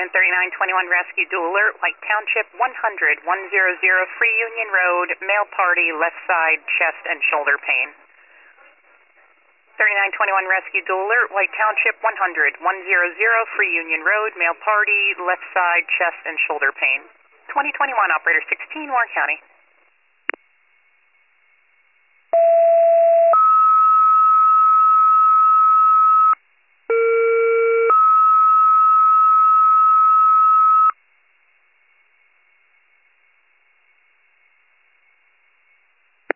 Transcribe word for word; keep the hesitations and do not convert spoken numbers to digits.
American thirty-nine twenty-one Rescue Dual Alert, White Township, one hundred, one hundred, Free Union Road, male party, left side, chest and shoulder pain. thirty-nine twenty-one Rescue Dual Alert, White Township, one hundred, one hundred, Free Union Road, male party, left side, chest and shoulder pain. twenty twenty-one, Operator sixteen, Warren County.